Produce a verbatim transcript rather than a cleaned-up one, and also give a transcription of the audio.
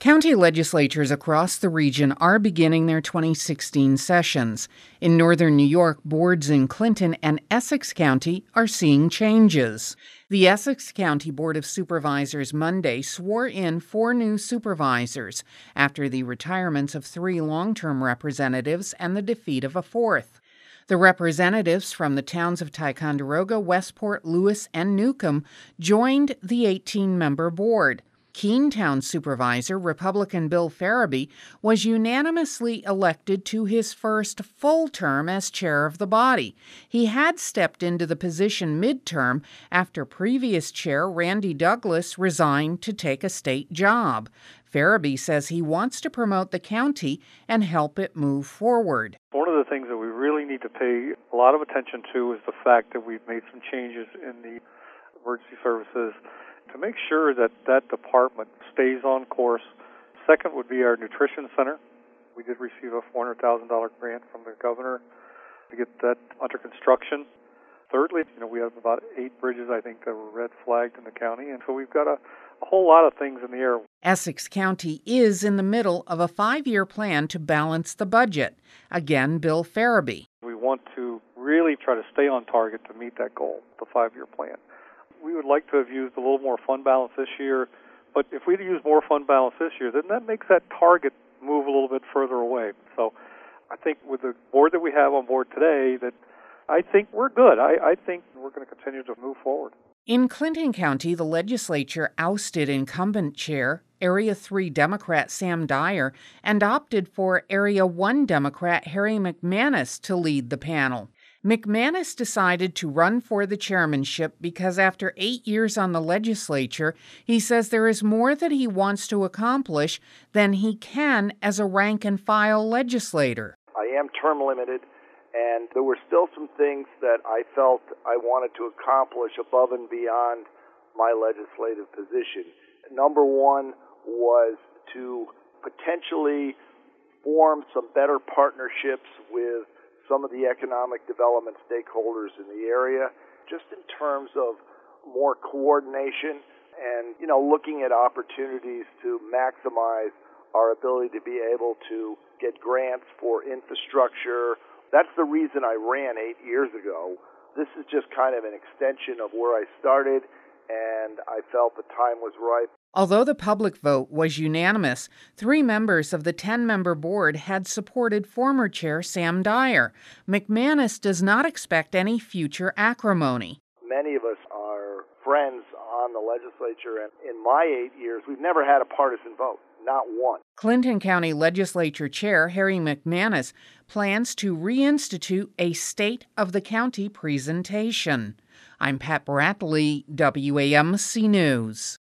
County legislatures across the region are beginning their twenty sixteen sessions. In northern New York, boards in Clinton and Essex County are seeing changes. The Essex County Board of Supervisors Monday swore in four new supervisors after the retirements of three long-term representatives and the defeat of a fourth. The representatives from the towns of Ticonderoga, Westport, Lewis, and Newcomb joined the eighteen-member board. Keenetown Supervisor Republican Bill Farabee was unanimously elected to his first full term as chair of the body. He had stepped into the position midterm after previous chair Randy Douglas resigned to take a state job. Farabee says he wants to promote the county and help it move forward. One of the things that we really need to pay a lot of attention to is the fact that we've made some changes in the emergency services to make sure that that department stays on course. Second would be our nutrition center. We did receive a four hundred thousand dollars grant from the governor to get that under construction. Thirdly, you know, we have about eight bridges, I think, that were red flagged in the county, and so we've got a, a whole lot of things in the air. Essex County is in the middle of a five-year plan to balance the budget. Again, Bill Farabee. We want to really try to stay on target to meet that goal, the five-year plan. We would like to have used a little more fund balance this year, but if we use more fund balance this year, then that makes that target move a little bit further away. So I think with the board that we have on board today, that I think we're good. I, I think we're going to continue to move forward. In Clinton County, the legislature ousted incumbent chair, Area three Democrat Sam Dyer, and opted for Area one Democrat Harry McManus to lead the panel. McManus decided to run for the chairmanship because after eight years on the legislature, he says there is more that he wants to accomplish than he can as a rank-and-file legislator. I am term limited, and there were still some things that I felt I wanted to accomplish above and beyond my legislative position. Number one was to potentially form some better partnerships with some of the economic development stakeholders in the area, just in terms of more coordination and, you know, looking at opportunities to maximize our ability to be able to get grants for infrastructure. That's the reason I ran eight years ago. This is just kind of an extension of where I started, and I felt the time was ripe. Although the public vote was unanimous, three members of the ten-member board had supported former chair Sam Dyer. McManus does not expect any future acrimony. Many of us are friends on the legislature, and in my eight years, we've never had a partisan vote, not one. Clinton County Legislature Chair Harry McManus plans to reinstitute a State of the County presentation. I'm Pat Bradley, W A M C News.